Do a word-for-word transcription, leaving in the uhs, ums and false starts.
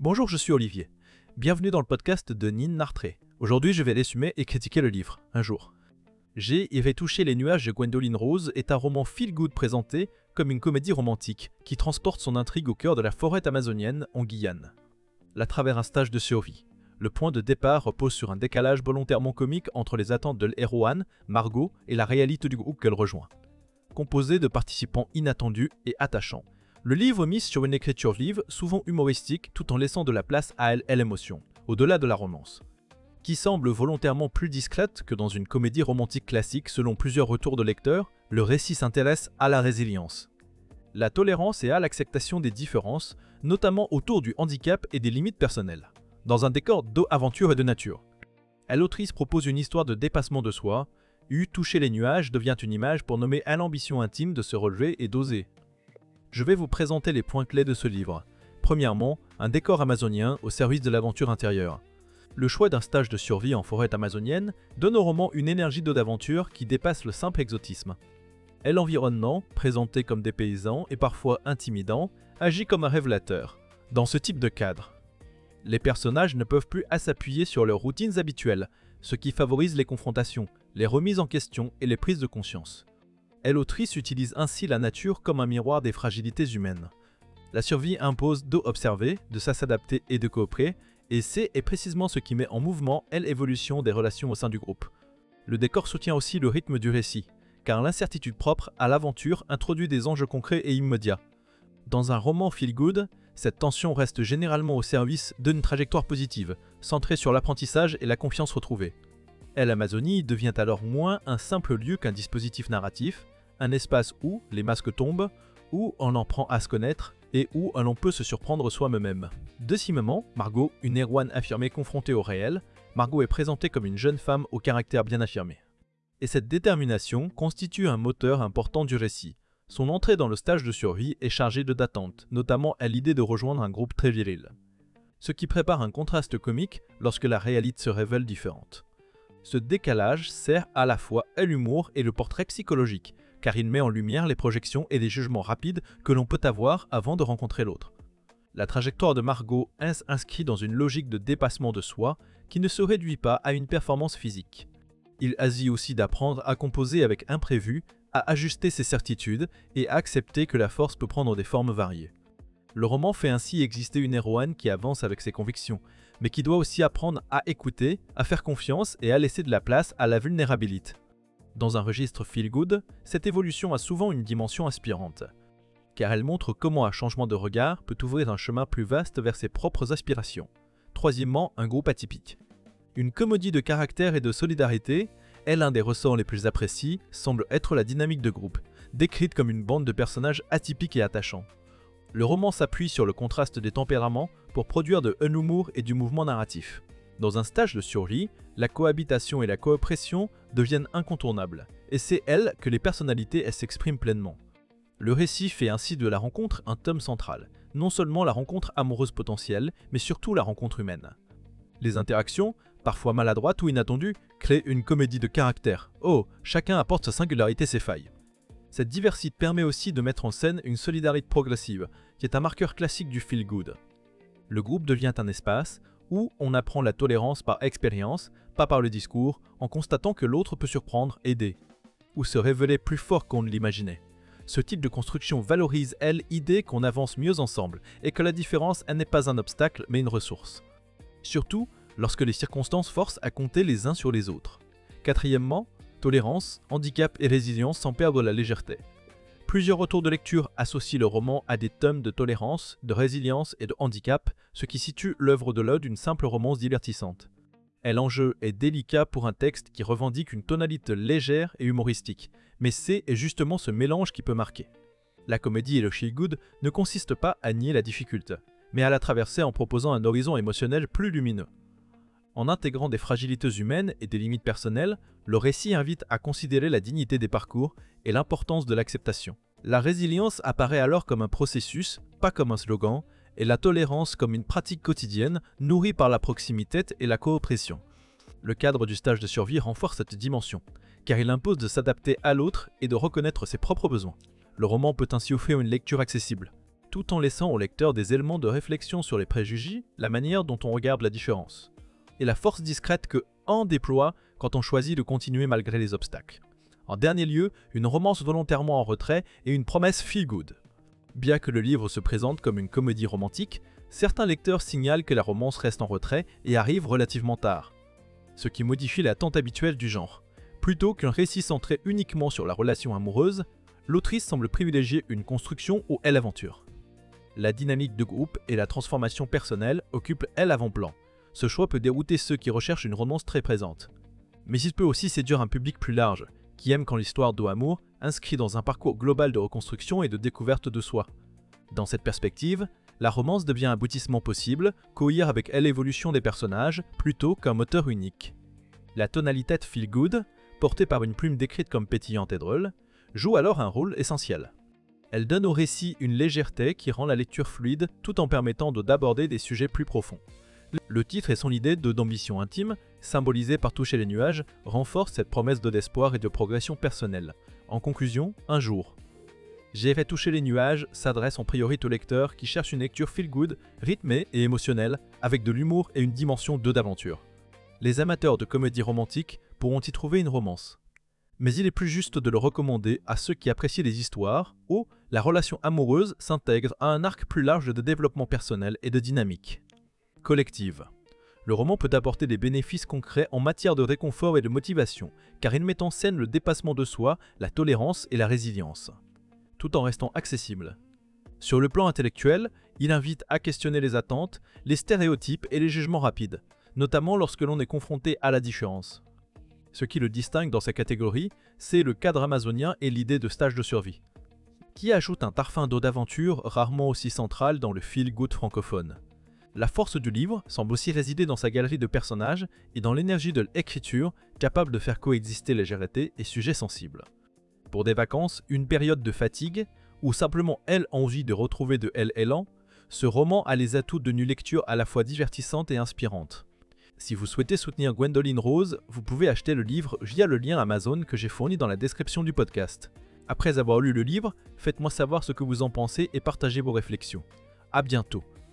Bonjour, je suis Olivier. Bienvenue dans le podcast de Nin Nartré. Aujourd'hui, je vais résumer et critiquer le livre, un jour. J'ai Irai toucher les nuages de Gwendoline Rose est un roman feel-good présenté comme une comédie romantique qui transporte son intrigue au cœur de la forêt amazonienne en Guyane. À travers un stage de survie. Le point de départ repose sur un décalage volontairement comique entre les attentes de l'héroïne, Margot, et la réalité du groupe qu'elle rejoint. Composé de participants inattendus et attachants, le livre mise sur une écriture vive, souvent humoristique, tout en laissant de la place à elle et l'émotion, au-delà de la romance, qui semble volontairement plus discrète que dans une comédie romantique classique selon plusieurs retours de lecteurs. Le récit s'intéresse à la résilience, la tolérance et à l'acceptation des différences, notamment autour du handicap et des limites personnelles, dans un décor d'aventure et de nature. L'autrice propose une histoire de dépassement de soi. Eu toucher les nuages devient une image pour nommer à l'ambition intime de se relever et d'oser. Je vais vous présenter les points clés de ce livre. Premièrement, un décor amazonien au service de l'aventure intérieure. Le choix d'un stage de survie en forêt amazonienne donne au roman une énergie d'aventure qui dépasse le simple exotisme. Et l'environnement, présenté comme des paysans et parfois intimidant, agit comme un révélateur. Dans ce type de cadre, les personnages ne peuvent plus à s'appuyer sur leurs routines habituelles, ce qui favorise les confrontations, les remises en question et les prises de conscience. Et l'autrice utilise ainsi la nature comme un miroir des fragilités humaines. La survie impose d'observer, de s'adapter et de coopérer, et c'est et précisément ce qui met en mouvement l'évolution des relations au sein du groupe. Le décor soutient aussi le rythme du récit, car l'incertitude propre à l'aventure introduit des enjeux concrets et immédiats. Dans un roman feel-good, cette tension reste généralement au service d'une trajectoire positive, centrée sur l'apprentissage et la confiance retrouvée. Et l'Amazonie devient alors moins un simple lieu qu'un dispositif narratif, un espace où les masques tombent, où on en prend à se connaître et où l'on peut se surprendre soi-même. Deuxièmement, Margot, une héroïne affirmée confrontée au réel, Margot est présentée comme une jeune femme au caractère bien affirmé. Et cette détermination constitue un moteur important du récit. Son entrée dans le stage de survie est chargée de d'attentes, notamment à l'idée de rejoindre un groupe très viril. Ce qui prépare un contraste comique lorsque la réalité se révèle différente. Ce décalage sert à la fois à l'humour et le portrait psychologique, car il met en lumière les projections et les jugements rapides que l'on peut avoir avant de rencontrer l'autre. La trajectoire de Margot s'inscrit dans une logique de dépassement de soi qui ne se réduit pas à une performance physique. Il agit aussi d'apprendre à composer avec imprévu, à ajuster ses certitudes et à accepter que la force peut prendre des formes variées. Le roman fait ainsi exister une héroïne qui avance avec ses convictions, mais qui doit aussi apprendre à écouter, à faire confiance et à laisser de la place à la vulnérabilité. Dans un registre feel-good, cette évolution a souvent une dimension inspirante, car elle montre comment un changement de regard peut ouvrir un chemin plus vaste vers ses propres aspirations. Troisièmement, un groupe atypique. Une comédie de caractère et de solidarité est l'un des ressorts les plus appréciés, semble être la dynamique de groupe, décrite comme une bande de personnages atypiques et attachants. Le roman s'appuie sur le contraste des tempéraments pour produire de l'humour et du mouvement narratif. Dans un stage de survie, la cohabitation et la coopération deviennent incontournables, et c'est elle que les personnalités s'expriment pleinement. Le récit fait ainsi de la rencontre un tome central, non seulement la rencontre amoureuse potentielle, mais surtout la rencontre humaine. Les interactions, parfois maladroites ou inattendues, créent une comédie de caractère. Oh, chacun apporte sa singularité et ses failles. Cette diversité permet aussi de mettre en scène une solidarité progressive, qui est un marqueur classique du feel-good. Le groupe devient un espace où on apprend la tolérance par expérience, pas par le discours, en constatant que l'autre peut surprendre, aider, ou se révéler plus fort qu'on ne l'imaginait. Ce type de construction valorise, elle, l'idée qu'on avance mieux ensemble, et que la différence n'est pas un obstacle, mais une ressource. Surtout, lorsque les circonstances forcent à compter les uns sur les autres. Quatrièmement, tolérance, handicap et résilience sans perdre la légèreté. Plusieurs retours de lecture associent le roman à des tomes de tolérance, de résilience et de handicap, ce qui situe l'œuvre de là d'une simple romance divertissante. Et l'enjeu est délicat pour un texte qui revendique une tonalité légère et humoristique, mais c'est justement ce mélange qui peut marquer. La comédie et le feel-good ne consistent pas à nier la difficulté, mais à la traverser en proposant un horizon émotionnel plus lumineux. En intégrant des fragilités humaines et des limites personnelles, le récit invite à considérer la dignité des parcours et l'importance de l'acceptation. La résilience apparaît alors comme un processus, pas comme un slogan, et la tolérance comme une pratique quotidienne nourrie par la proximité et la coopération. Le cadre du stage de survie renforce cette dimension, car il impose de s'adapter à l'autre et de reconnaître ses propres besoins. Le roman peut ainsi offrir une lecture accessible, tout en laissant au lecteur des éléments de réflexion sur les préjugés, la manière dont on regarde la différence, et la force discrète que En déploie quand on choisit de continuer malgré les obstacles. En dernier lieu, une romance volontairement en retrait et une promesse feel good. Bien que le livre se présente comme une comédie romantique, certains lecteurs signalent que la romance reste en retrait et arrive relativement tard, ce qui modifie la tente habituelle du genre. Plutôt qu'un récit centré uniquement sur la relation amoureuse, l'autrice semble privilégier une construction où elle aventure. La dynamique de groupe et la transformation personnelle occupent elle l'avant-plan. Ce choix peut dérouter ceux qui recherchent une romance très présente. Mais il peut aussi séduire un public plus large, qui aime quand l'histoire d'amour inscrit dans un parcours global de reconstruction et de découverte de soi. Dans cette perspective, la romance devient un aboutissement possible, cohérent avec elle l'évolution des personnages, plutôt qu'un moteur unique. La tonalité feel good, portée par une plume décrite comme pétillante et drôle, joue alors un rôle essentiel. Elle donne au récit une légèreté qui rend la lecture fluide tout en permettant de d'aborder des sujets plus profonds. Le titre et son idée de d'ambition intime, symbolisée par toucher les nuages, renforcent cette promesse de d'espoir et de progression personnelle. En conclusion, un jour. J'ai fait toucher les nuages s'adresse en priorité aux lecteurs qui cherchent une lecture feel good, rythmée et émotionnelle, avec de l'humour et une dimension de d'aventure. Les amateurs de comédie romantique pourront y trouver une romance. Mais il est plus juste de le recommander à ceux qui apprécient les histoires où la relation amoureuse s'intègre à un arc plus large de développement personnel et de dynamique. Collective. Le roman peut apporter des bénéfices concrets en matière de réconfort et de motivation, car il met en scène le dépassement de soi, la tolérance et la résilience, tout en restant accessible. Sur le plan intellectuel, il invite à questionner les attentes, les stéréotypes et les jugements rapides, notamment lorsque l'on est confronté à la différence. Ce qui le distingue dans sa catégorie, c'est le cadre amazonien et l'idée de stage de survie, qui ajoute un parfum d'eau d'aventure rarement aussi central dans le feel-good francophone. La force du livre semble aussi résider dans sa galerie de personnages et dans l'énergie de l'écriture capable de faire coexister légèreté et sujets sensibles. Pour des vacances, une période de fatigue, ou simplement elle envie de retrouver de elle élan, ce roman a les atouts d'une lecture à la fois divertissante et inspirante. Si vous souhaitez soutenir Gwendoline Rose, vous pouvez acheter le livre via le lien Amazon que j'ai fourni dans la description du podcast. Après avoir lu le livre, faites-moi savoir ce que vous en pensez et partagez vos réflexions. À bientôt.